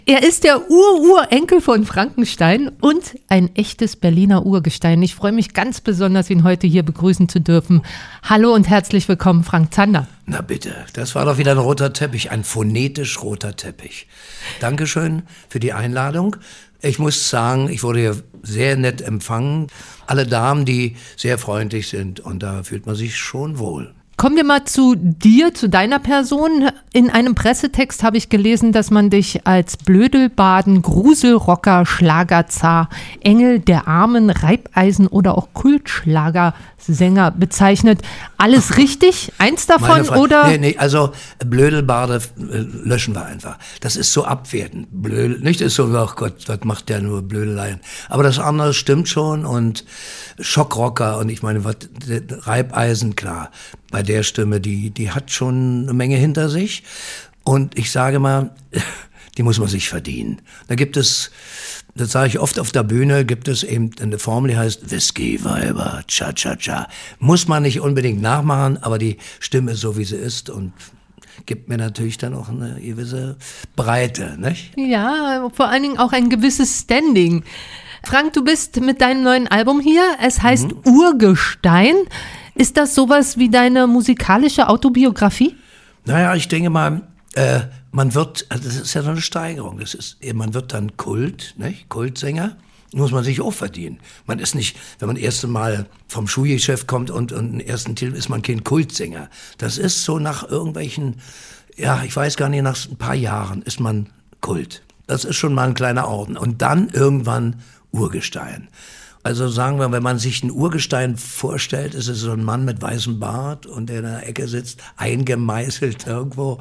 Er ist der Urenkel von Frankenstein und ein echtes Berliner Urgestein. Ich freue mich ganz besonders, ihn heute hier begrüßen zu dürfen. Hallo und herzlich willkommen, Frank Zander. Na bitte, das war doch wieder ein roter Teppich, ein phonetisch roter Teppich. Dankeschön für die Einladung. Ich muss sagen, ich wurde hier sehr nett empfangen. Alle Damen, die sehr freundlich sind, und da fühlt man sich schon wohl. Kommen wir mal zu dir, zu deiner Person. In einem Pressetext habe ich gelesen, dass man dich als Blödelbaden, Gruselrocker, Schlagerzar, Engel der Armen, Reibeisen oder auch Kultschlagersänger bezeichnet. Alles richtig? Eins davon oder? Nee, also Blödelbade löschen wir einfach. Das ist so abwertend. Nicht ist so, ach Gott, was macht der nur Blödeleien. Aber das andere stimmt schon und Schockrocker und ich meine, Reibeisen, klar. Bei der Stimme, die hat schon eine Menge hinter sich. Und ich sage mal, die muss man sich verdienen. Da gibt es, das sage ich oft auf der Bühne, gibt es eben eine Formel, die heißt Whisky-Weiber, Cha-Cha-Cha. Muss man nicht unbedingt nachmachen, aber die Stimme ist so, wie sie ist und gibt mir natürlich dann auch eine gewisse Breite, nicht? Ja, vor allen Dingen auch ein gewisses Standing. Frank, du bist mit deinem neuen Album hier. Es heißt Urgestein. Ist das sowas wie deine musikalische Autobiografie? Naja, ich denke mal, man wird, also das ist ja so eine Steigerung. Man wird dann Kult, nicht? Kultsänger. Muss man sich auch verdienen. Man ist nicht, wenn man das erste Mal vom Schulchef kommt und einen ersten Titel ist man kein Kultsänger. Das ist so nach irgendwelchen, ja, ich weiß gar nicht, nach ein paar Jahren ist man Kult. Das ist schon mal ein kleiner Orden. Und dann irgendwann Urgestein. Also sagen wir, wenn man sich ein Urgestein vorstellt, ist es so ein Mann mit weißem Bart und der in der Ecke sitzt, eingemeißelt irgendwo.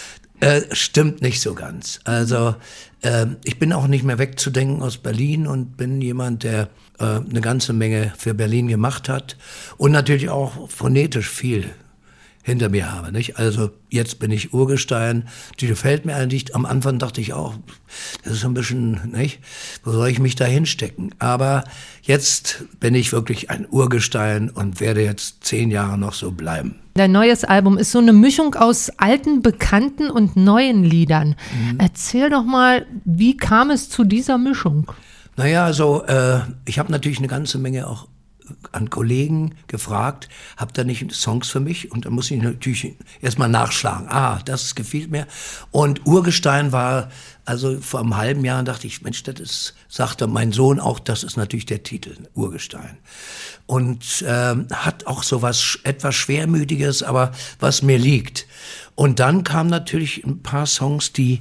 Stimmt nicht so ganz. Also ich bin auch nicht mehr wegzudenken aus Berlin und bin jemand, der eine ganze Menge für Berlin gemacht hat und natürlich auch phonetisch viel hinter mir habe, nicht? Also jetzt bin ich Urgestein, die gefällt mir eigentlich. Am Anfang dachte ich auch, das ist so ein bisschen, nicht? Wo soll ich mich da hinstecken? Aber jetzt bin ich wirklich ein Urgestein und werde jetzt 10 Jahre noch so bleiben. Dein neues Album ist so eine Mischung aus alten, bekannten und neuen Liedern. Erzähl doch mal, wie kam es zu dieser Mischung? Naja, also ich habe natürlich eine ganze Menge auch an Kollegen gefragt, habt ihr nicht Songs für mich? Und da muss ich natürlich erstmal nachschlagen. Das gefiel mir. Und Urgestein war, also vor einem halben Jahr dachte ich, Mensch, sagte mein Sohn auch, das ist natürlich der Titel, Urgestein. Und hat auch so was etwas Schwermütiges, aber was mir liegt. Und dann kamen natürlich ein paar Songs, die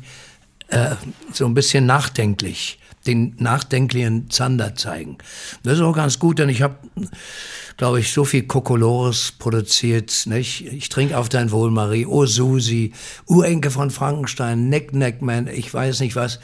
so ein bisschen nachdenklich den nachdenklichen Zander zeigen. Das ist auch ganz gut, denn ich habe, glaube ich, so viel Kokolores produziert. Nicht? Ich trinke auf dein Wohl, Marie, oh Susi, Urenkel von Frankenstein, Neck Man, ich weiß nicht was,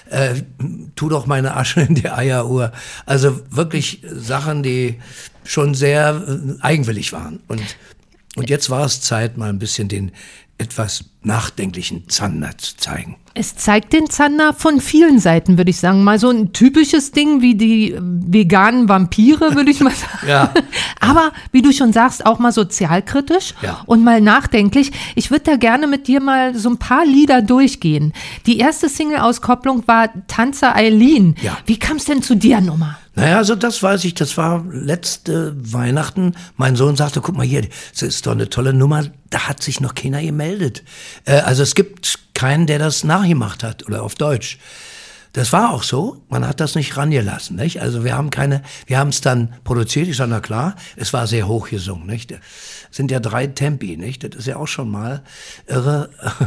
tu doch meine Asche in die Eieruhr. Also wirklich Sachen, die schon sehr eigenwillig waren. Und jetzt war es Zeit, mal ein bisschen den etwas nachdenklichen Zander zu zeigen. Es zeigt den Zander von vielen Seiten, würde ich sagen. Mal so ein typisches Ding wie die veganen Vampire, würde ich mal sagen. Ja. Aber, wie du schon sagst, auch mal sozialkritisch und mal nachdenklich. Ich würde da gerne mit dir mal so ein paar Lieder durchgehen. Die erste Single-Auskopplung war Tanzer Eileen. Ja. Wie kam es denn zu der Nummer? Naja, also das weiß ich, das war letzte Weihnachten. Mein Sohn sagte, guck mal hier, das ist doch eine tolle Nummer, da hat sich noch keiner gemeldet. Also es gibt keinen, der das nachgemacht hat, oder auf Deutsch. Das war auch so, man hat das nicht rangelassen, nicht? Also wir haben es dann produziert, ich sage, na klar, es war sehr hoch gesungen, nicht? Das sind ja 3 Tempi, nicht? Das ist ja auch schon mal irre.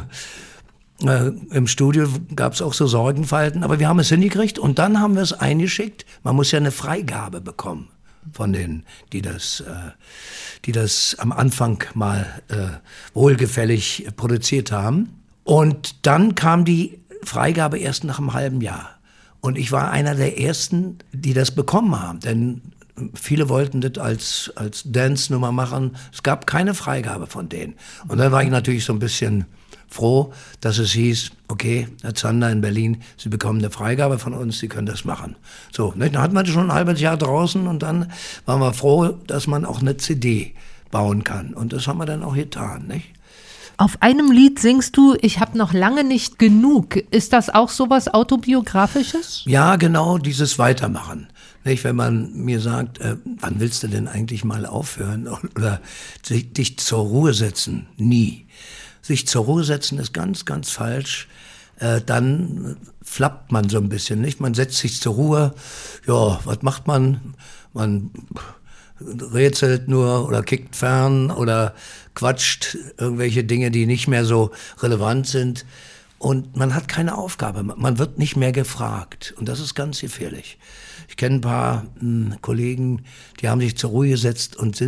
Im Studio gab es auch so Sorgenfalten, aber wir haben es hingekriegt und dann haben wir es eingeschickt. Man muss ja eine Freigabe bekommen von denen, die das am Anfang mal wohlgefällig produziert haben. Und dann kam die Freigabe erst nach einem halben Jahr. Und ich war einer der Ersten, die das bekommen haben, denn viele wollten das als Dance-Nummer machen. Es gab keine Freigabe von denen. Und dann war ich natürlich so ein bisschen froh, dass es hieß, okay, Herr Zander in Berlin, Sie bekommen eine Freigabe von uns, Sie können das machen. So, ne, dann hatten wir schon ein halbes Jahr draußen und dann waren wir froh, dass man auch eine CD bauen kann. Und das haben wir dann auch getan, nicht? Auf einem Lied singst du, ich habe noch lange nicht genug. Ist das auch sowas Autobiografisches? Ja, genau, dieses Weitermachen. Nicht, wenn man mir sagt, wann willst du denn eigentlich mal aufhören oder dich zur Ruhe setzen? Nie. Sich zur Ruhe setzen ist ganz, ganz falsch. Dann flappt man so ein bisschen, nicht? Man setzt sich zur Ruhe. Ja, was macht man? Man rätselt nur oder kickt fern oder quatscht irgendwelche Dinge, die nicht mehr so relevant sind. Und man hat keine Aufgabe, man wird nicht mehr gefragt. Und das ist ganz gefährlich. Ich kenne ein paar Kollegen, die haben sich zur Ruhe gesetzt und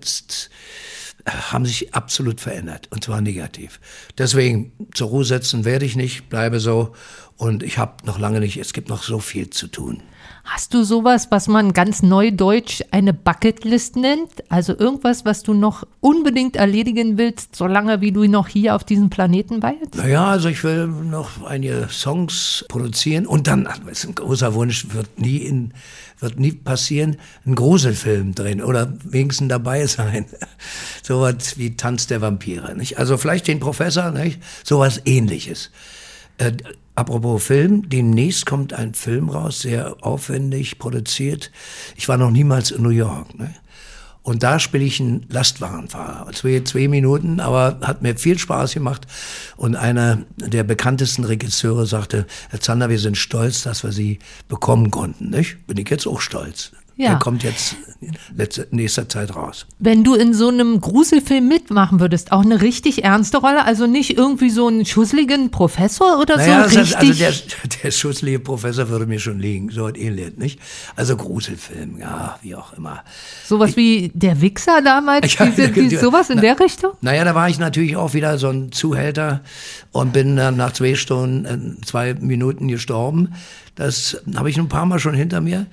haben sich absolut verändert. Und zwar negativ. Deswegen, zur Ruhe setzen werde ich nicht, bleibe so. Und ich habe noch lange nicht, es gibt noch so viel zu tun. Hast du sowas, was man ganz neudeutsch eine Bucketlist nennt? Also irgendwas, was du noch unbedingt erledigen willst, solange wie du noch hier auf diesem Planeten weilst? Naja, also ich will noch einige Songs produzieren und dann, das ist ein großer Wunsch, wird nie passieren, einen Gruselfilm drehen oder wenigstens dabei sein. Sowas wie Tanz der Vampire, nicht? Also vielleicht den Professor, nicht? Sowas Ähnliches. Apropos Film, demnächst kommt ein Film raus, sehr aufwendig produziert. Ich war noch niemals in New York, ne? Und da spiele ich einen Lastwagenfahrer. 2 Minuten, aber hat mir viel Spaß gemacht. Und einer der bekanntesten Regisseure sagte, Herr Zander, wir sind stolz, dass wir Sie bekommen konnten, nicht? Bin ich jetzt auch stolz. Ja. Der kommt jetzt nächster Zeit raus. Wenn du in so einem Gruselfilm mitmachen würdest, auch eine richtig ernste Rolle, also nicht irgendwie so einen schusseligen Professor oder naja, so richtig? Also der schusselige Professor würde mir schon liegen, so ein ähnlich, nicht? Also Gruselfilm, ja, wie auch immer. Sowas wie der Wichser damals, sowas in der Richtung? Naja, da war ich natürlich auch wieder so ein Zuhälter und bin dann nach 2 Stunden, 2 Minuten gestorben. Das habe ich ein paar Mal schon hinter mir.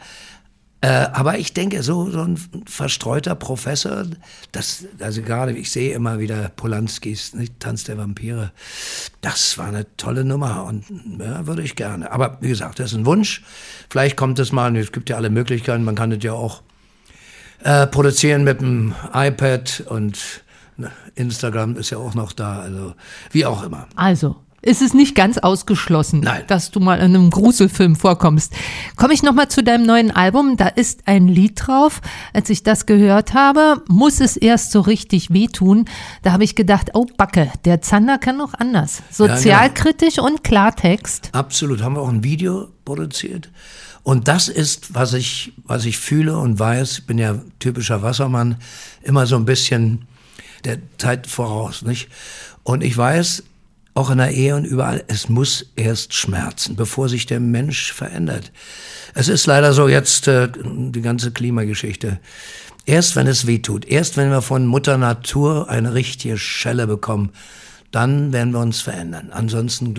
Aber ich denke, so ein verstreuter Professor, also gerade, ich sehe immer wieder Polanskis, nicht, Tanz der Vampire, das war eine tolle Nummer und ja, würde ich gerne. Aber wie gesagt, das ist ein Wunsch. Vielleicht kommt es mal, es gibt ja alle Möglichkeiten, man kann das ja auch produzieren mit dem iPad und Instagram ist ja auch noch da, also wie auch immer. Also ist es nicht ganz ausgeschlossen, Nein, dass du mal in einem Gruselfilm vorkommst. Komme ich nochmal zu deinem neuen Album, da ist ein Lied drauf. Als ich das gehört habe, muss es erst so richtig wehtun. Da habe ich gedacht, oh Backe, der Zander kann noch anders. Sozialkritisch und Klartext. Absolut, haben wir auch ein Video produziert. Und das ist, was ich fühle und weiß, ich bin ja typischer Wassermann, immer so ein bisschen der Zeit voraus, nicht? Und ich weiß, auch in der Ehe und überall, es muss erst schmerzen, bevor sich der Mensch verändert. Es ist leider so jetzt die ganze Klimageschichte. Erst wenn es wehtut, erst wenn wir von Mutter Natur eine richtige Schelle bekommen, dann werden wir uns verändern. Ansonsten,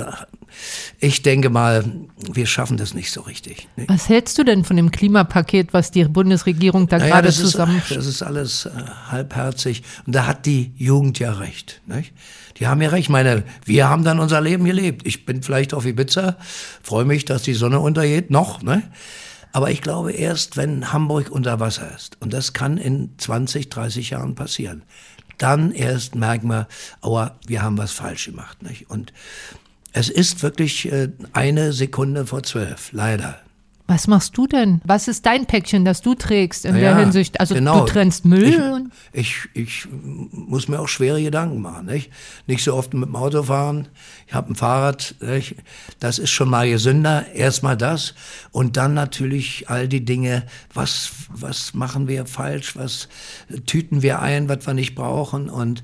ich denke mal, wir schaffen das nicht so richtig. Was hältst du denn von dem Klimapaket, was die Bundesregierung da gerade zusammenstellt? Das ist alles halbherzig. Und da hat die Jugend ja recht, nicht? Die haben ja recht. Ich meine, wir haben dann unser Leben gelebt. Ich bin vielleicht auf Ibiza, freue mich, dass die Sonne untergeht, noch, ne? Aber ich glaube erst, wenn Hamburg unter Wasser ist, und das kann in 20, 30 Jahren passieren, dann erst merken wir, aua, wir haben was falsch gemacht, nicht? Und es ist wirklich 1 Sekunde vor 12, leider. Was machst du denn? Was ist dein Päckchen, das du trägst in der Hinsicht? Also genau. Du trennst Müll? Ich muss mir auch schwere Gedanken machen. Nicht so oft mit dem Auto fahren. Ich habe ein Fahrrad. Nicht? Das ist schon mal gesünder. Erstmal das. Und dann natürlich all die Dinge, was machen wir falsch, was tüten wir ein, was wir nicht brauchen. Und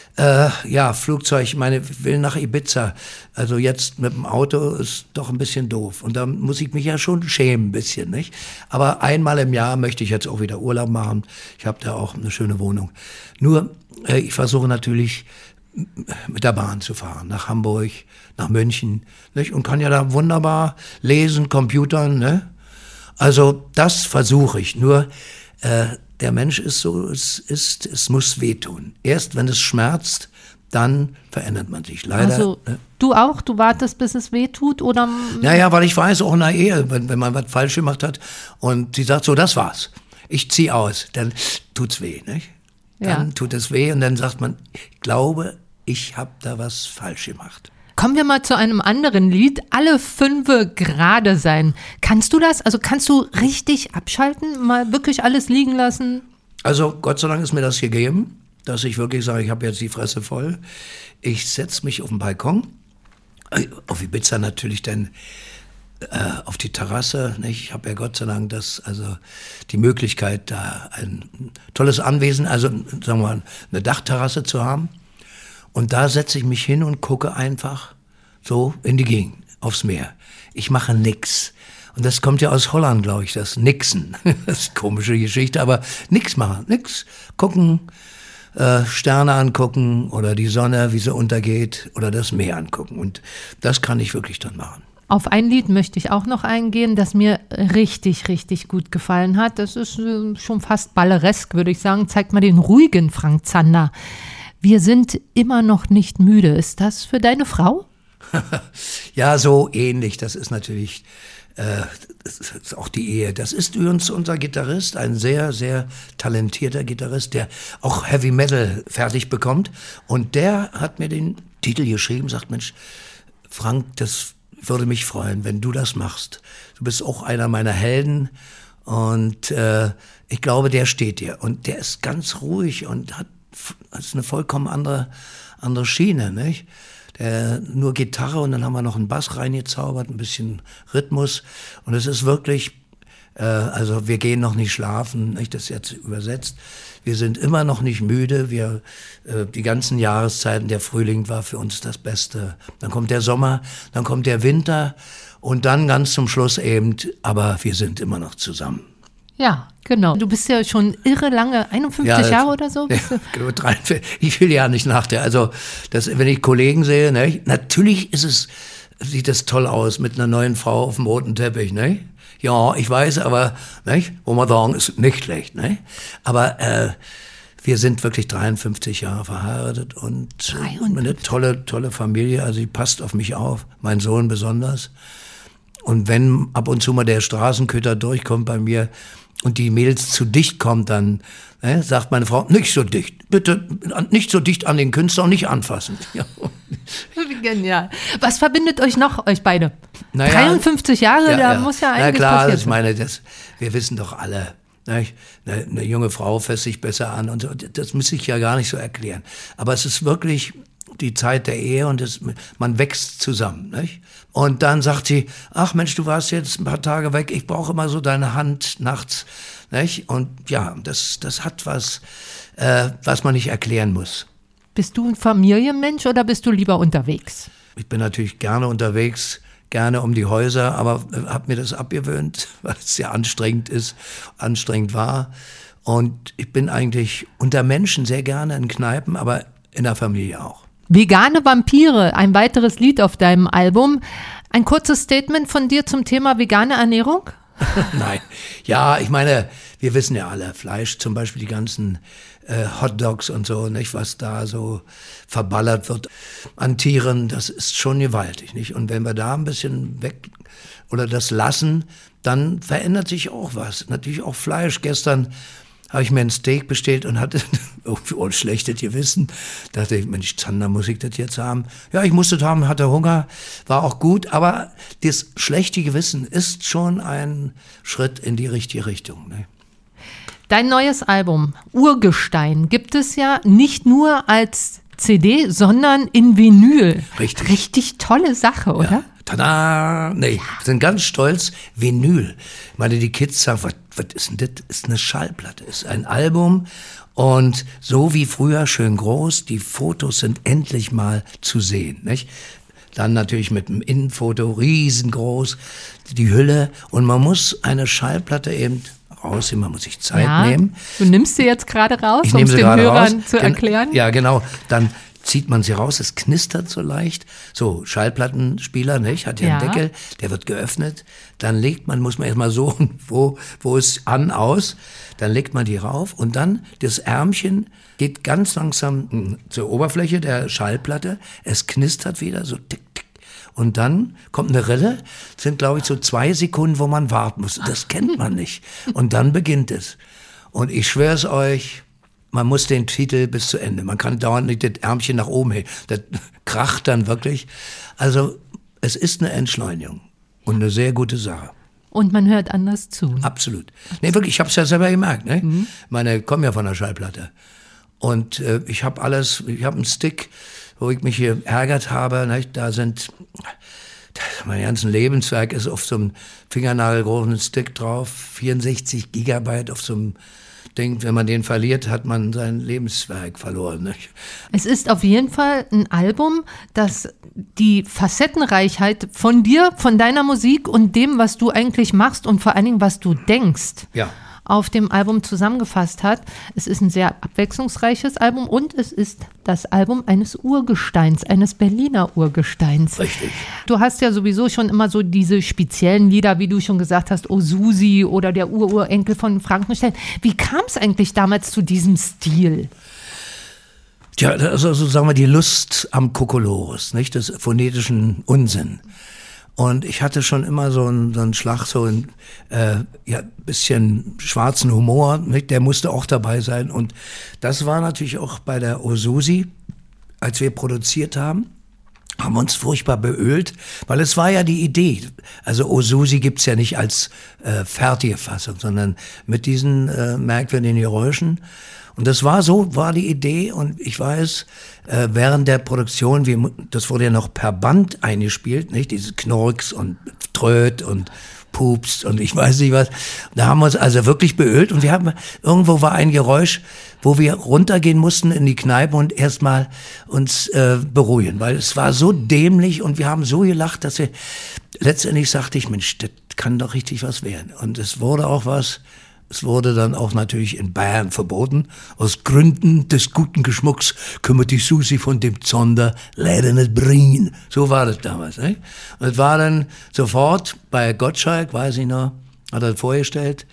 Flugzeug, ich meine, ich will nach Ibiza. Also jetzt mit dem Auto ist doch ein bisschen doof. Und da muss ich mich ja schon schämen ein bisschen, nicht? Aber einmal im Jahr möchte ich jetzt auch wieder Urlaub machen. Ich habe da auch eine schöne Wohnung. Nur, ich versuche natürlich mit der Bahn zu fahren. Nach Hamburg, nach München, nicht? Und kann ja da wunderbar lesen, computern, ne? Also das versuche ich. Nur, der Mensch ist so, es muss wehtun. Erst wenn es schmerzt, dann verändert man sich. Leider. Also du auch? Du wartest, bis es wehtut? Oder? Naja, weil ich weiß, auch in der Ehe, wenn man was falsch gemacht hat und sie sagt so, das war's. Ich zieh aus, dann tut's weh, nicht? Dann tut es weh und dann sagt man, ich glaube, ich habe da was falsch gemacht. Kommen wir mal zu einem anderen Lied. Alle 5 gerade sein. Kannst du das? Also kannst du richtig abschalten? Mal wirklich alles liegen lassen? Also Gott sei Dank ist mir das gegeben, dass ich wirklich sage, ich habe jetzt die Fresse voll. Ich setze mich auf den Balkon, auf Ibiza natürlich dann auf die Terrasse. Nicht? Ich habe ja Gott sei Dank die Möglichkeit, da ein tolles Anwesen, also sagen wir mal, eine Dachterrasse zu haben. Und da setze ich mich hin und gucke einfach so in die Gegend, aufs Meer. Ich mache nix. Und das kommt ja aus Holland, glaube ich, das Nixen. Das ist eine komische Geschichte, aber nix machen, nix. Gucken, Sterne angucken oder die Sonne, wie sie untergeht oder das Meer angucken. Und das kann ich wirklich dann machen. Auf ein Lied möchte ich auch noch eingehen, das mir richtig, richtig gut gefallen hat. Das ist schon fast balleresk, würde ich sagen. Zeigt mal den ruhigen Frank Zander. Wir sind immer noch nicht müde. Ist das für deine Frau? Ja, so ähnlich. Das ist natürlich das ist auch die Ehe. Das ist übrigens unser Gitarrist, ein sehr, sehr talentierter Gitarrist, der auch Heavy Metal fertig bekommt. Und der hat mir den Titel geschrieben, sagt, Mensch, Frank, das würde mich freuen, wenn du das machst. Du bist auch einer meiner Helden und ich glaube, der steht dir. Und der ist ganz ruhig und das ist eine vollkommen andere Schiene, nicht? Nur Gitarre und dann haben wir noch einen Bass reingezaubert, ein bisschen Rhythmus. Und es ist wirklich, also wir gehen noch nicht schlafen, nicht, das ist jetzt übersetzt. Wir sind immer noch nicht müde. Die ganzen Jahreszeiten, der Frühling war für uns das Beste. Dann kommt der Sommer, dann kommt der Winter und dann ganz zum Schluss eben, aber wir sind immer noch zusammen. Ja, genau. Du bist ja schon irre lange, 51 Jahre oder so? Ja, genau, 43. Ich will ja nicht nach der, also wenn ich Kollegen sehe, ne, natürlich sieht das toll aus mit einer neuen Frau auf dem roten Teppich, ne? Ja, ich weiß, aber, ne, wo man sagen, ist nicht schlecht, ne? Aber wir sind wirklich 53 Jahre verheiratet und eine tolle Familie, also die passt auf mich auf, mein Sohn besonders. Und wenn ab und zu mal der Straßenköter durchkommt bei mir und die Mädels zu dicht kommt, dann sagt meine Frau, nicht so dicht, bitte nicht so dicht an den Künstler, nicht anfassen. Ja. Wie genial. Was verbindet euch noch, euch beide? Naja, 53 Jahre, da muss ja einiges passieren. passieren. Ich meine, wir wissen doch alle, eine junge Frau fässt sich besser an und so, das muss ich ja gar nicht so erklären. Aber es ist wirklich die Zeit der Ehe und man wächst zusammen, nicht? Und dann sagt sie, ach Mensch, du warst jetzt ein paar Tage weg, ich brauche immer so deine Hand nachts, nicht? Und ja, das hat was man nicht erklären muss. Bist du ein Familienmensch oder bist du lieber unterwegs? Ich bin natürlich gerne unterwegs, gerne um die Häuser, aber habe mir das abgewöhnt, weil es sehr anstrengend war. Und ich bin eigentlich unter Menschen sehr gerne in Kneipen, aber in der Familie auch. Vegane Vampire, ein weiteres Lied auf deinem Album. Ein kurzes Statement von dir zum Thema vegane Ernährung? Nein, ja, ich meine, wir wissen ja alle, Fleisch, zum Beispiel die ganzen Hotdogs und so, nicht, was da so verballert wird an Tieren, das ist schon gewaltig, nicht? Und wenn wir da ein bisschen weg oder das lassen, dann verändert sich auch was. Natürlich auch Fleisch. Gestern habe ich mir ein Steak bestellt und hatte ein schlechtes Gewissen. Dachte ich, Mensch, Zander, muss ich das jetzt haben? Ja, ich musste das haben, hatte Hunger, war auch gut. Aber das schlechte Gewissen ist schon ein Schritt in die richtige Richtung. Ne? Dein neues Album, Urgestein, gibt es ja nicht nur als CD, sondern in Vinyl. Richtig. Richtig tolle Sache, oder? Ja. Tada! Nee, sind ganz stolz. Vinyl. Ich meine, die Kids sagen, was ist denn das? Ist eine Schallplatte, ist ein Album. Und so wie früher schön groß, die Fotos sind endlich mal zu sehen, nicht? Dann natürlich mit dem Innenfoto riesengroß, die Hülle. Und man muss eine Schallplatte eben rausnehmen, man muss sich Zeit nehmen. Du nimmst sie jetzt gerade raus, um es den Hörern zu erklären? Ja, genau. Dann zieht man sie raus, es knistert so leicht. So, Schallplattenspieler, nicht? Hat ja einen Deckel, der wird geöffnet. Dann muss man erstmal so, wo ist aus. Dann legt man die rauf und dann das Ärmchen geht ganz langsam zur Oberfläche der Schallplatte. Es knistert wieder, so tick, tick. Und dann kommt eine Rille, sind glaube ich so 2 Sekunden, wo man warten muss. Das kennt man nicht. Und dann beginnt es. Und ich schwöre es euch, man muss den Titel bis zu Ende. Man kann dauernd nicht das Ärmchen nach oben hängen. Das kracht dann wirklich. Also es ist eine Entschleunigung und eine sehr gute Sache. Und man hört anders zu. Absolut. Nee, wirklich, ich habe es ja selber gemerkt. Ne? Ich komme ja von der Schallplatte. Und ich habe einen Stick, wo ich mich hier ärgert habe. Ne? Mein ganzen Lebenswerk ist auf so einem fingernagelgroßen Stick drauf. 64 Gigabyte auf so einem Ding. Wenn man den verliert, hat man sein Lebenswerk verloren. Nicht? Es ist auf jeden Fall ein Album, das die Facettenreichheit von dir, von deiner Musik und dem, was du eigentlich machst und vor allen Dingen, was du denkst, auf dem Album zusammengefasst hat. Es ist ein sehr abwechslungsreiches Album und es ist das Album eines Urgesteins, eines Berliner Urgesteins. Richtig. Du hast ja sowieso schon immer so diese speziellen Lieder, wie du schon gesagt hast, O Susi oder der Urenkel von Frankenstein. Wie kam es eigentlich damals zu diesem Stil? Tja, also sagen wir die Lust am Kokolores, nicht, des phonetischen Unsinn. Und ich hatte schon immer so einen Schlag, so ein bisschen schwarzen Humor, nicht? Der musste auch dabei sein. Und das war natürlich auch bei der O Susi, als wir produziert haben wir uns furchtbar beölt, weil es war ja die Idee. Also O Susi gibt's ja nicht als fertige Fassung, sondern mit diesen merkwürdigen Geräuschen. Und das war die Idee. Und ich weiß, während der Produktion, das wurde ja noch per Band eingespielt, nicht? Diese Knurks und Tröt und Pups und ich weiß nicht was. Da haben wir uns also wirklich beölt und irgendwo war ein Geräusch, wo wir runtergehen mussten in die Kneipe und erstmal uns beruhigen, weil es war so dämlich und wir haben so gelacht, dass letztendlich sagte ich, Mensch, das kann doch richtig was werden. Und es wurde auch was. Es wurde dann auch natürlich in Bayern verboten. Aus Gründen des guten Geschmucks können wir die Susi von dem Zonder leider nicht bringen. So war das damals. Nicht? Und es war dann sofort bei Gottschalk, weiß ich noch, hat er vorgestellt.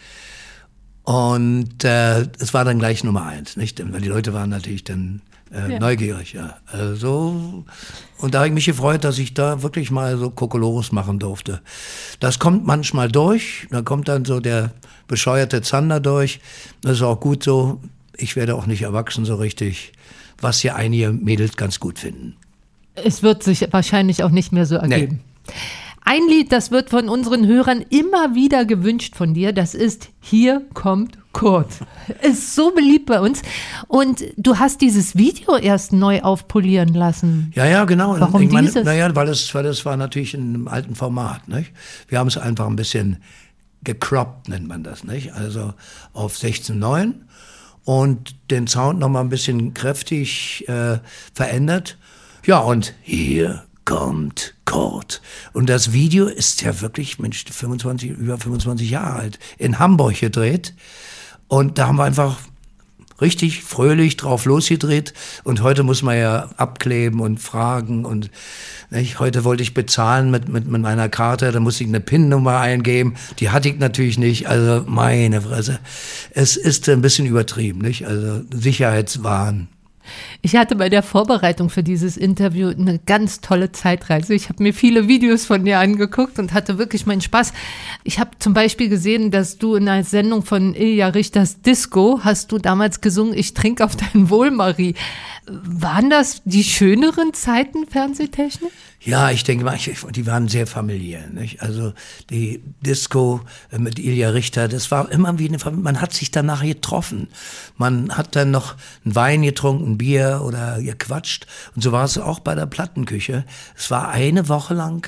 Und es war dann gleich Nummer 1. Nicht? Weil die Leute waren natürlich dann neugierig. Ja. Also, und da habe ich mich gefreut, dass ich da wirklich mal so Kokolores machen durfte. Das kommt manchmal durch. Da kommt dann so der bescheuerte Zander durch. Das ist auch gut so. Ich werde auch nicht erwachsen so richtig, was hier einige Mädels ganz gut finden. Es wird sich wahrscheinlich auch nicht mehr so ergeben. Nee. Ein Lied, das wird von unseren Hörern immer wieder gewünscht von dir, das ist Hier kommt Kurt. Ist so beliebt bei uns. Und du hast dieses Video erst neu aufpolieren lassen. Ja, genau. Warum dieses? Weil das war natürlich in einem alten Format. Nicht? Wir haben es einfach ein bisschen gecroppt, nennt man das. Nicht? Also auf 16:9 und den Sound nochmal ein bisschen kräftig verändert. Ja, und hier kommt Kurt. Und das Video ist ja wirklich, Mensch, über 25 Jahre alt, in Hamburg gedreht. Und da haben wir einfach richtig fröhlich drauf losgedreht. Und heute muss man ja abkleben und fragen. Und nicht? Heute wollte ich bezahlen mit meiner Karte, da musste ich eine PIN-Nummer eingeben. Die hatte ich natürlich nicht. Also meine Fresse. Es ist ein bisschen übertrieben, nicht? Also Sicherheitswahn. Ich hatte bei der Vorbereitung für dieses Interview eine ganz tolle Zeitreise. Ich habe mir viele Videos von dir angeguckt und hatte wirklich meinen Spaß. Ich habe zum Beispiel gesehen, dass du in einer Sendung von Ilja Richters Disco hast du damals gesungen, ich trinke auf dein Wohl, Marie. Waren das die schöneren Zeiten fernsehtechnisch? Ja, ich denke mal, die waren sehr familiär. Nicht? Also die Disco mit Ilja Richter, das war immer wie eine Familie. Man hat sich danach getroffen. Man hat dann noch einen Wein getrunken, ein Bier oder gequatscht. Und so war es auch bei der Plattenküche. Es war eine Woche lang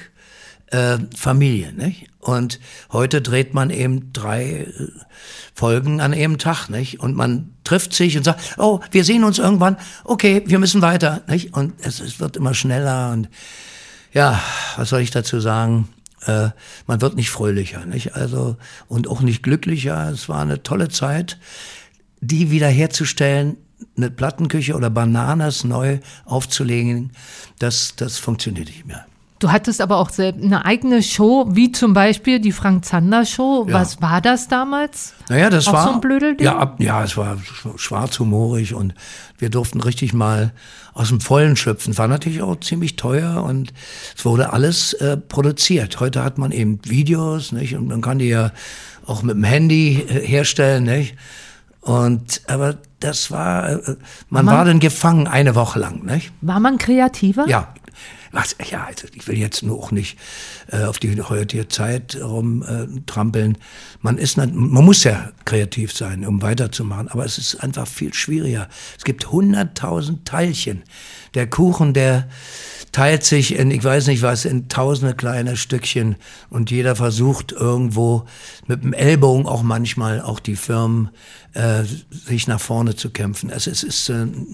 Familie. Nicht? Und heute dreht man eben 3 Folgen an einem Tag. Nicht? Und man trifft sich und sagt, oh, wir sehen uns irgendwann. Okay, wir müssen weiter. Nicht? Und es wird immer schneller und ja, was soll ich dazu sagen? Man wird nicht fröhlicher, nicht? Also, und auch nicht glücklicher. Es war eine tolle Zeit, die wiederherzustellen, eine Plattenküche oder Bananas neu aufzulegen, das funktioniert nicht mehr. Du hattest aber auch eine eigene Show, wie zum Beispiel die Frank-Zander-Show. Ja. Was war das damals? Naja, das war so ein Blödelding? Ja, es war schwarzhumorig und wir durften richtig mal aus dem Vollen schöpfen. War natürlich auch ziemlich teuer und es wurde alles produziert. Heute hat man eben Videos, nicht? Und man kann die ja auch mit dem Handy herstellen, nicht? Aber das war, man war dann gefangen eine Woche lang, nicht? War man kreativer? Ja. Ja, also ich will jetzt nur auch nicht auf die heutige Zeit rumtrampeln. Man muss ja kreativ sein, um weiterzumachen, aber es ist einfach viel schwieriger. Es gibt 100.000 Teilchen. Der Kuchen, der teilt sich in, ich weiß nicht was, in tausende kleine Stückchen und jeder versucht irgendwo mit dem Ellbogen auch manchmal auch die Firmen sich nach vorne zu kämpfen. Es ist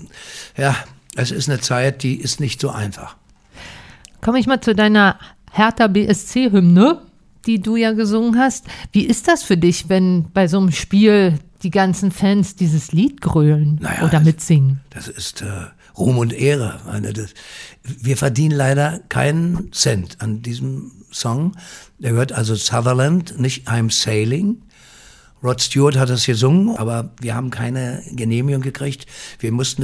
eine Zeit, die ist nicht so einfach. Komme ich mal zu deiner Hertha BSC-Hymne, die du ja gesungen hast. Wie ist das für dich, wenn bei so einem Spiel die ganzen Fans dieses Lied grölen oder mitsingen? Das ist Ruhm und Ehre. Wir verdienen leider keinen Cent an diesem Song. Der hört also Sutherland, nicht I'm Sailing. Rod Stewart hat das gesungen, aber wir haben keine Genehmigung gekriegt. Wir mussten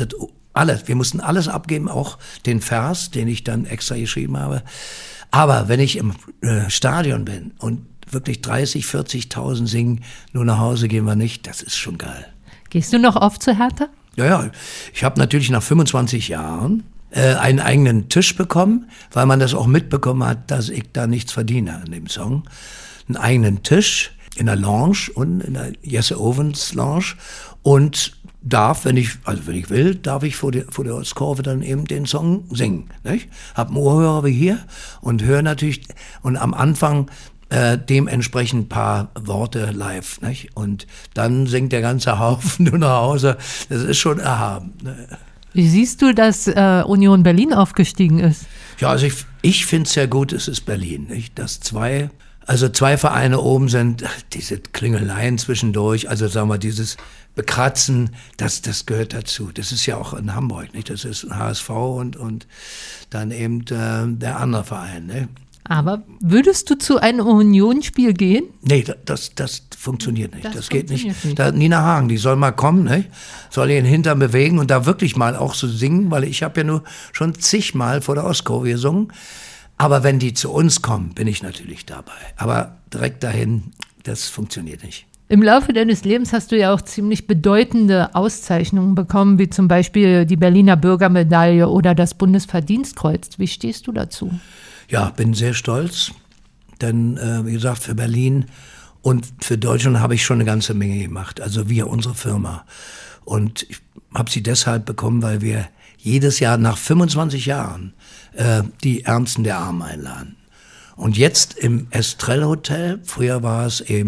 alles abgeben, auch den Vers, den ich dann extra geschrieben habe. Aber wenn ich im Stadion bin und wirklich 30.000, 40.000 singen, nur nach Hause gehen wir nicht, das ist schon geil. Gehst du noch oft zu Hertha? Ja, ich habe natürlich nach 25 Jahren einen eigenen Tisch bekommen, weil man das auch mitbekommen hat, dass ich da nichts verdiene an dem Song. Einen eigenen Tisch in der Lounge und in der Jesse Owens Lounge und darf, wenn ich will, darf ich vor der Ostkurve dann eben den Song singen. Nicht? Hab einen Ohrhörer wie hier und höre natürlich und am Anfang dementsprechend ein paar Worte live. Nicht? Und dann singt der ganze Haufen nur nach Hause. Das ist schon erhaben. Ne? Wie siehst du, dass Union Berlin aufgestiegen ist? Ja, also ich finde es ja gut, es ist Berlin. Nicht? Dass zwei Vereine oben sind, diese Klingeleien zwischendurch, also sagen wir dieses Bekratzen, das gehört dazu. Das ist ja auch in Hamburg, nicht? Das ist ein HSV und dann eben der andere Verein. Ne? Aber würdest du zu einem Unionsspiel gehen? Nee, das funktioniert nicht. Das geht nicht. Da, Nina Hagen, die soll mal kommen, ne? Soll ihren Hintern bewegen und da wirklich mal auch so singen, weil ich habe ja nur schon zigmal vor der Ostkurve gesungen. Aber wenn die zu uns kommen, bin ich natürlich dabei. Aber direkt dahin, das funktioniert nicht. Im Laufe deines Lebens hast du ja auch ziemlich bedeutende Auszeichnungen bekommen, wie zum Beispiel die Berliner Bürgermedaille oder das Bundesverdienstkreuz. Wie stehst du dazu? Ja, bin sehr stolz, denn wie gesagt, für Berlin und für Deutschland habe ich schon eine ganze Menge gemacht. Also wir, unsere Firma. Und ich habe sie deshalb bekommen, weil wir jedes Jahr nach 25 Jahren die Ärmsten der Armen einladen. Und jetzt im Estrell Hotel, früher waren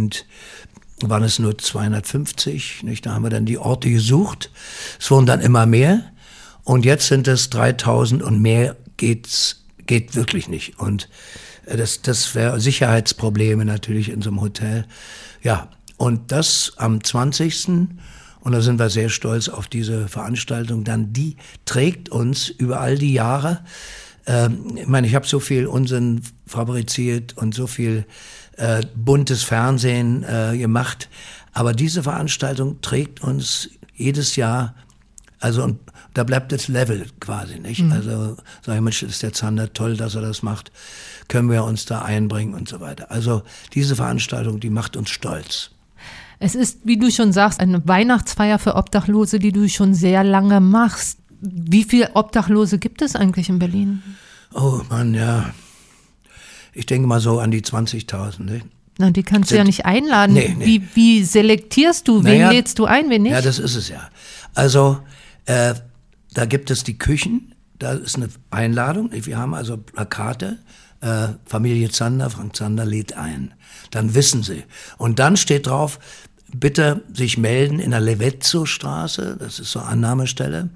es nur 250, nicht? Da haben wir dann die Orte gesucht. Es wurden dann immer mehr und jetzt sind es 3000 und mehr geht wirklich nicht. Und das wäre Sicherheitsprobleme natürlich in so einem Hotel. Ja, und das am 20. Und da sind wir sehr stolz auf diese Veranstaltung. Dann die trägt uns über all die Jahre. Ich meine, ich habe so viel Unsinn fabriziert und so viel buntes Fernsehen gemacht. Aber diese Veranstaltung trägt uns jedes Jahr, also und da bleibt das Level quasi, nicht? Mhm. Also sage ich, Mensch, ist der Zander toll, dass er das macht. Können wir uns da einbringen und so weiter. Also diese Veranstaltung, die macht uns stolz. Es ist, wie du schon sagst, eine Weihnachtsfeier für Obdachlose, die du schon sehr lange machst. Wie viele Obdachlose gibt es eigentlich in Berlin? Oh Mann, ja. Ich denke mal so an die 20.000. Ne? Na, die kannst du ja nicht einladen. Nee. Wie selektierst du? Wen lädst du ein, wen nicht? Ja, das ist es ja. Also, da gibt es die Küchen. Da ist eine Einladung. Wir haben also Plakate. Familie Zander, Frank Zander lädt ein. Dann wissen sie. Und dann steht drauf, bitte sich melden in der Levezzo-Straße, das ist so eine Annahmestelle.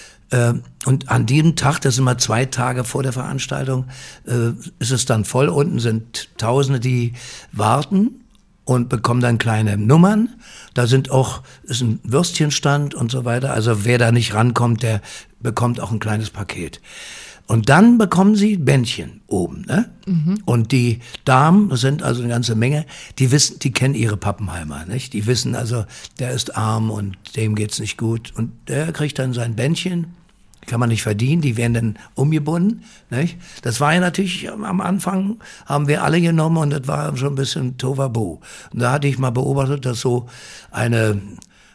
Und an diesem Tag, das ist immer 2 Tage vor der Veranstaltung, ist es dann voll. Unten sind Tausende, die warten und bekommen dann kleine Nummern. Da ist ein Würstchenstand und so weiter. Also wer da nicht rankommt, der bekommt auch ein kleines Paket. Und dann bekommen sie Bändchen oben, ne? Mhm. Und die Damen, das sind also eine ganze Menge, die kennen ihre Pappenheimer, nicht? Die wissen also, der ist arm und dem geht's nicht gut. Und der kriegt dann sein Bändchen, kann man nicht verdienen, die werden dann umgebunden, nicht? Das war ja natürlich, am Anfang haben wir alle genommen und das war schon ein bisschen Tohuwabohu. Und da hatte ich mal beobachtet, dass so eine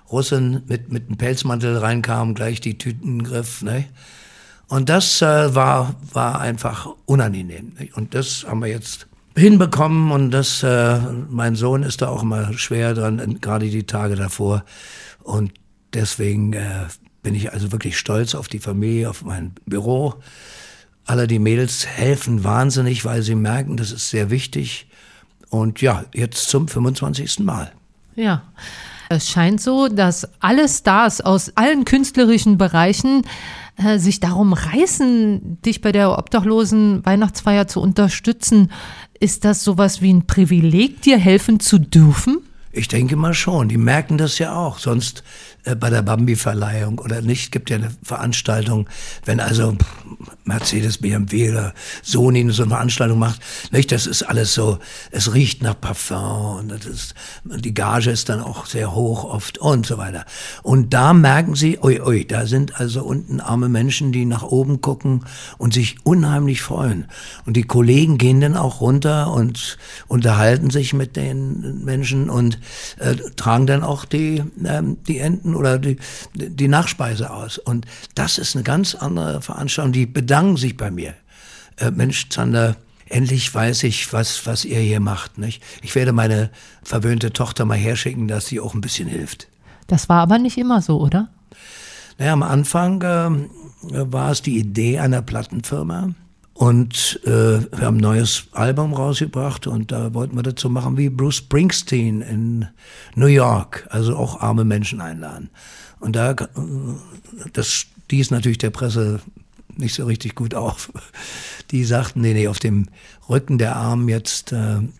Russin mit einem Pelzmantel reinkam, gleich die Tüten griff. Ne? Und das war einfach unangenehm. Ne? Und das haben wir jetzt hinbekommen und mein Sohn ist da auch immer schwer dran, gerade die Tage davor. Und deswegen bin ich also wirklich stolz auf die Familie, auf mein Büro. Alle die Mädels helfen wahnsinnig, weil sie merken, das ist sehr wichtig. Und ja, jetzt zum 25. Mal. Ja, es scheint so, dass alle Stars aus allen künstlerischen Bereichen sich darum reißen, dich bei der obdachlosen Weihnachtsfeier zu unterstützen. Ist das sowas wie ein Privileg, dir helfen zu dürfen? Ich denke mal schon, die merken das ja auch, sonst bei der Bambi-Verleihung oder nicht, gibt ja eine Veranstaltung, wenn also Mercedes, BMW oder Sony so eine Veranstaltung macht, nicht, das ist alles so, es riecht nach Parfum und die Gage ist dann auch sehr hoch oft und so weiter. Und da merken sie, ui, da sind also unten arme Menschen, die nach oben gucken und sich unheimlich freuen. Und die Kollegen gehen dann auch runter und unterhalten sich mit den Menschen und tragen dann auch die Enten oder die Nachspeise aus. Und das ist eine ganz andere Veranstaltung. Die bedanken sich bei mir. Mensch, Zander, endlich weiß ich, was ihr hier macht. Nicht? Ich werde meine verwöhnte Tochter mal herschicken, dass sie auch ein bisschen hilft. Das war aber nicht immer so, oder? Naja, am Anfang war es die Idee einer Plattenfirma. Und wir haben ein neues Album rausgebracht und da wollten wir dazu machen wie Bruce Springsteen in New York, also auch arme Menschen einladen. Und das stieß natürlich der Presse nicht so richtig gut auf. Die sagten, nee, auf dem Rücken der Armen jetzt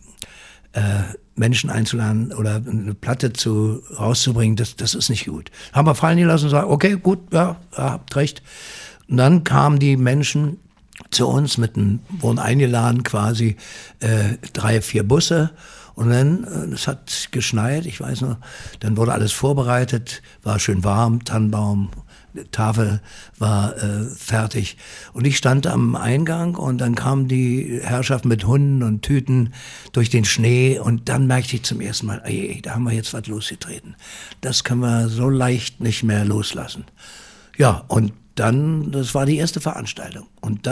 Menschen einzuladen oder eine Platte rauszubringen, das ist nicht gut. Haben wir fallen gelassen und sagen, okay, gut, ja, habt recht. Und dann kamen die Menschen zu uns wurden eingeladen quasi 3, 4 Busse und dann, es hat geschneit, ich weiß noch, dann wurde alles vorbereitet, war schön warm, Tannenbaum, Tafel war fertig und ich stand am Eingang und dann kam die Herrschaft mit Hunden und Tüten durch den Schnee und dann merkte ich zum ersten Mal, da haben wir jetzt was losgetreten. Das können wir so leicht nicht mehr loslassen. Ja, und dann, das war die erste Veranstaltung. Und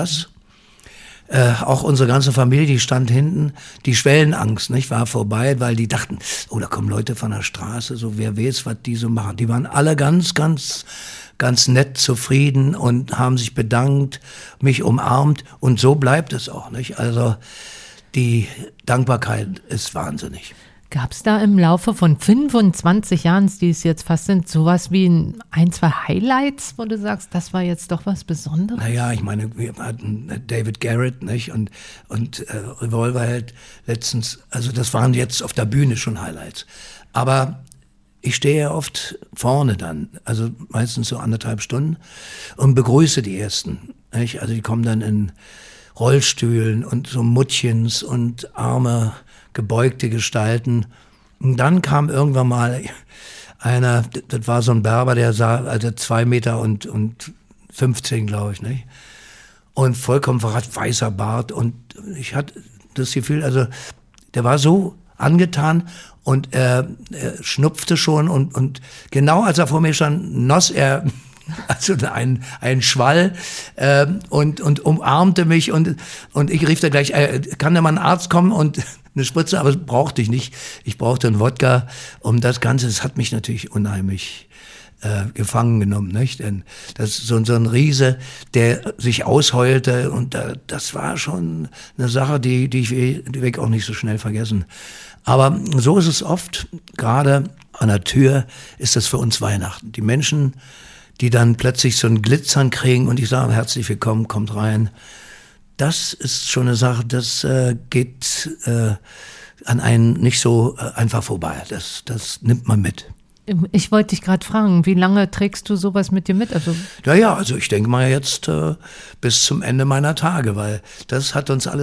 auch unsere ganze Familie, die stand hinten, die Schwellenangst, nicht, war vorbei, weil die dachten, da kommen Leute von der Straße, so wer weiß, was die so machen. Die waren alle ganz, ganz, ganz nett, zufrieden und haben sich bedankt, mich umarmt und so bleibt es auch, nicht? Also die Dankbarkeit ist wahnsinnig. Gab es da im Laufe von 25 Jahren, die es jetzt fast sind, sowas wie ein, 2 Highlights, wo du sagst, das war jetzt doch was Besonderes? Naja, ich meine, wir hatten David Garrett, nicht? Und Revolverheld letztens, also das waren jetzt auf der Bühne schon Highlights. Aber ich stehe ja oft vorne dann, also meistens so 1,5 Stunden und begrüße die Ersten, nicht? Also die kommen dann in Rollstühlen und so Muttchens und arme, gebeugte Gestalten. Und dann kam irgendwann mal einer, das war so ein Berber, der sah, also 2 Meter und 15, glaube ich, nicht? Und vollkommen verrat, weißer Bart. Und ich hatte das Gefühl, also der war so angetan und er schnupfte schon und genau als er vor mir stand, noss er also einen Schwall und umarmte mich und ich rief da gleich, kann da mal ein Arzt kommen und eine Spritze, aber das brauchte ich nicht. Ich brauchte einen Wodka, das Ganze, das hat mich natürlich unheimlich gefangen genommen, nicht? Denn das ist so ein Riese, der sich ausheulte und das war schon eine Sache, die ich weg auch nicht so schnell vergessen. Aber so ist es oft, gerade an der Tür ist das für uns Weihnachten. Die Menschen, die dann plötzlich so ein Glitzern kriegen und ich sage, herzlich willkommen, kommt rein. Das ist schon eine Sache, das geht an einen nicht so einfach vorbei. Das nimmt man mit. Ich wollte dich gerade fragen, wie lange trägst du sowas mit dir mit? Also ich denke mal jetzt bis zum Ende meiner Tage, weil das hat uns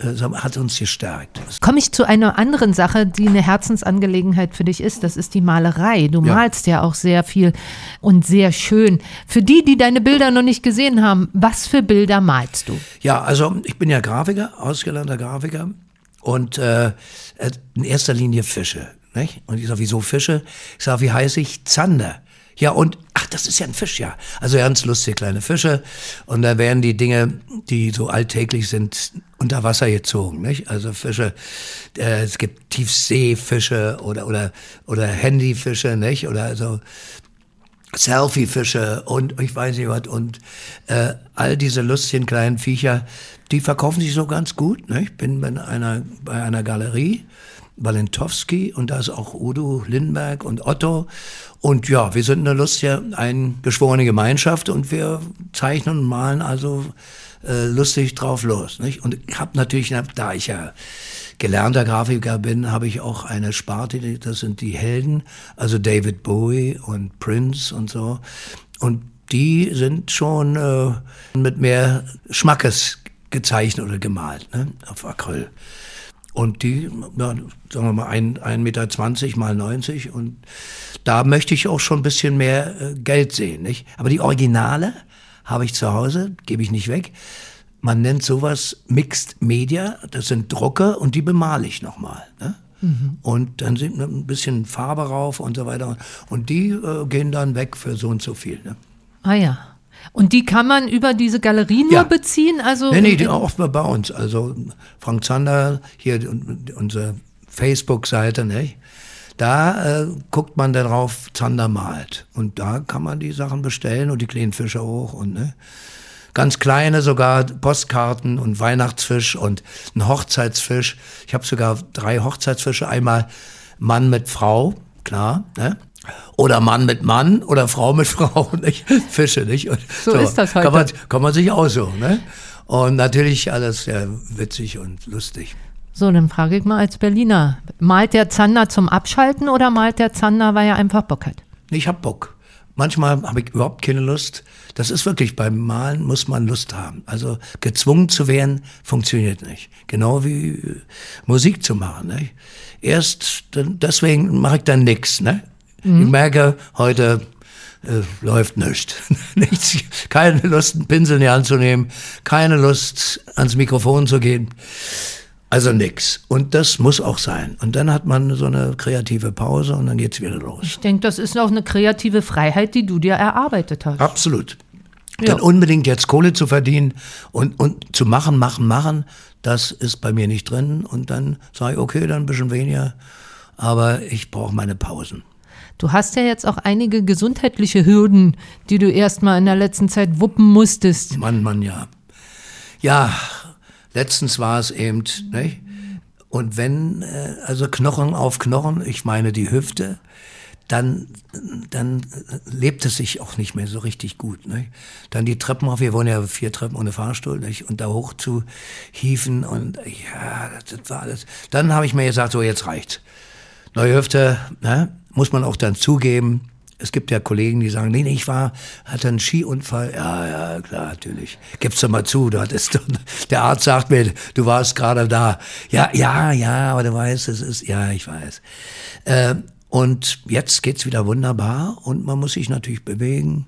gestärkt. Komme ich zu einer anderen Sache, die eine Herzensangelegenheit für dich ist, das ist die Malerei. Du malst ja auch sehr viel und sehr schön. Für die deine Bilder noch nicht gesehen haben, was für Bilder malst du? Ja, also ich bin ja Grafiker, ausgelernter Grafiker und in erster Linie Fische. nicht? Und ich sage, wieso Fische? Ich sage, wie heiße ich? Zander. Ja, und, ach, das ist ja ein Fisch, ja. Also ganz lustige kleine Fische. Und da werden die Dinge, die so alltäglich sind, unter Wasser gezogen, nicht? Also Fische, es gibt Tiefseefische oder Handyfische, nicht? Oder also Selfie-Fische und ich weiß nicht was. Und all diese lustigen kleinen Viecher, die verkaufen sich so ganz gut, nicht? Ich bin bei einer Galerie, Walentowski, und da ist auch Udo Lindenberg und Otto. Und ja, wir sind eine lustige, eingeschworene Gemeinschaft und wir zeichnen und malen also lustig drauf los, nicht? Und ich habe natürlich, da ich ja gelernter Grafiker bin, habe ich auch eine Sparte, das sind die Helden, also David Bowie und Prince und so. Und die sind schon mit mehr Schmackes gezeichnet oder gemalt, ne? Auf Acryl. Und die, ja, sagen wir mal, 1,20 Meter mal 90. Und da möchte ich auch schon ein bisschen mehr Geld sehen, nicht? Aber die Originale habe ich zu Hause, gebe ich nicht weg. Man nennt sowas Mixed Media. Das sind Drucke und die bemale ich nochmal, ne? Mhm. Und dann sind ein bisschen Farbe rauf und so weiter. Und die gehen dann weg für so und so viel, ne? Ah ja. Und die kann man über diese Galerie nur beziehen? Also nee, die auch bei uns. Also Frank Zander, hier unsere Facebook-Seite, nicht? Da guckt man darauf, Zander malt. Und da kann man die Sachen bestellen und die kleinen Fische auch. Und ne? Ganz kleine sogar, Postkarten und Weihnachtsfisch und ein Hochzeitsfisch. Ich habe sogar 3 Hochzeitsfische. Einmal Mann mit Frau, klar, ne? Oder Mann mit Mann oder Frau mit Frau, nicht? Fische, nicht? Und so ist das heute. Kann man sich aussuchen, ne? Und natürlich alles sehr witzig und lustig. So, dann frage ich mal als Berliner, malt der Zander zum Abschalten oder malt der Zander, weil er einfach Bock hat? Ich hab Bock. Manchmal habe ich überhaupt keine Lust. Das ist wirklich, beim Malen muss man Lust haben. Also gezwungen zu werden, funktioniert nicht. Genau wie Musik zu machen, nicht? Deswegen mache ich dann nichts, ne? Ich merke, heute läuft nichts. Keine Lust, einen Pinsel in die Hand zu nehmen, keine Lust, ans Mikrofon zu gehen. Also nix. Und das muss auch sein. Und dann hat man so eine kreative Pause und dann geht's wieder los. Ich denke, das ist auch eine kreative Freiheit, die du dir erarbeitet hast. Absolut. Ja. Dann unbedingt jetzt Kohle zu verdienen und zu machen, das ist bei mir nicht drin. Und dann sage ich, okay, dann ein bisschen weniger, aber ich brauche meine Pausen. Du hast ja jetzt auch einige gesundheitliche Hürden, die du erst mal in der letzten Zeit wuppen musstest. Mann, ja. Ja, letztens war es eben, nicht? Und wenn, also Knochen auf Knochen, ich meine die Hüfte, dann lebt es sich auch nicht mehr so richtig gut, nicht? Dann die Treppen auf, wir wohnen ja 4 Treppen ohne Fahrstuhl, nicht? Und da hoch zu hieven und ja, das war alles. Dann habe ich mir gesagt, so jetzt reicht's. Neue Hüfte, ne? Muss man auch dann zugeben. Es gibt ja Kollegen, die sagen, nee, ich hatte einen Skiunfall. Ja, klar, natürlich. Gib's doch mal zu. Der Arzt sagt mir, du warst gerade da. Ja, aber du weißt, ich weiß. Und jetzt geht's wieder wunderbar und man muss sich natürlich bewegen.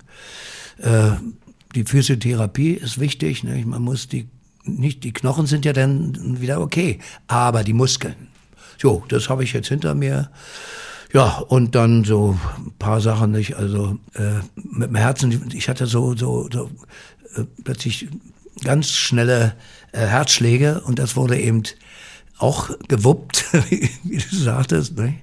Die Physiotherapie ist wichtig, ne? Man muss die Knochen sind ja dann wieder okay, aber die Muskeln. So, das habe ich jetzt hinter mir. Ja, und dann so ein paar Sachen nicht, also mit dem Herzen, ich hatte so plötzlich ganz schnelle Herzschläge und das wurde eben auch gewuppt, wie du sagtest, ne?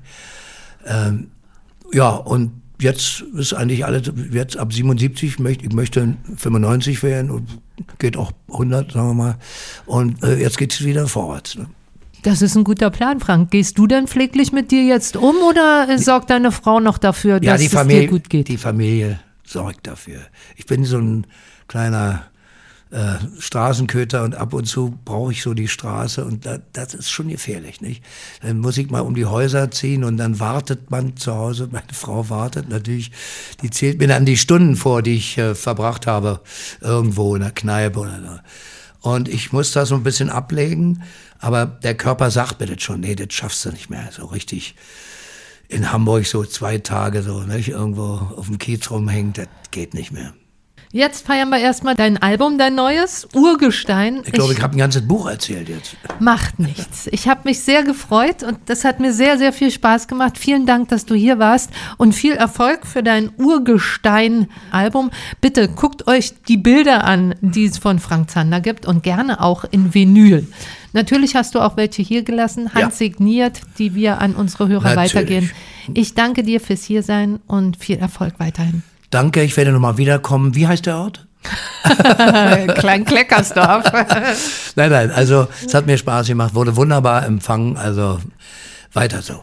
Ja, und jetzt ist eigentlich alles, jetzt ab 77, ich möchte 95 werden und geht auch 100, sagen wir mal, und jetzt geht's wieder vorwärts, ne? Das ist ein guter Plan, Frank. Gehst du denn pfleglich mit dir jetzt um oder sorgt deine Frau noch dafür, dass es dir gut geht? Die Familie sorgt dafür. Ich bin so ein kleiner Straßenköter und ab und zu brauche ich so die Straße und das ist schon gefährlich, nicht? Dann muss ich mal um die Häuser ziehen und dann wartet man zu Hause. Meine Frau wartet natürlich, die zählt mir dann die Stunden vor, die ich verbracht habe irgendwo in der Kneipe oder so. Und ich muss da so ein bisschen ablegen, aber der Körper sagt mir das schon, nee, das schaffst du nicht mehr, so richtig in Hamburg so 2 Tage so, nicht, irgendwo auf dem Kiez rumhängen, das geht nicht mehr. Jetzt feiern wir erstmal dein Album, dein neues, Urgestein. Ich glaube, ich habe ein ganzes Buch erzählt jetzt. Macht nichts. Ich habe mich sehr gefreut und das hat mir sehr, sehr viel Spaß gemacht. Vielen Dank, dass du hier warst und viel Erfolg für dein Urgestein-Album. Bitte guckt euch die Bilder an, die es von Frank Zander gibt und gerne auch in Vinyl. Natürlich hast du auch welche hier gelassen, handsigniert, die wir an unsere Hörer weitergeben. Ich danke dir fürs Hiersein und viel Erfolg weiterhin. Danke, ich werde nochmal wiederkommen. Wie heißt der Ort? Klein-Kleckersdorf. Nein, also es hat mir Spaß gemacht, wurde wunderbar empfangen, also weiter so.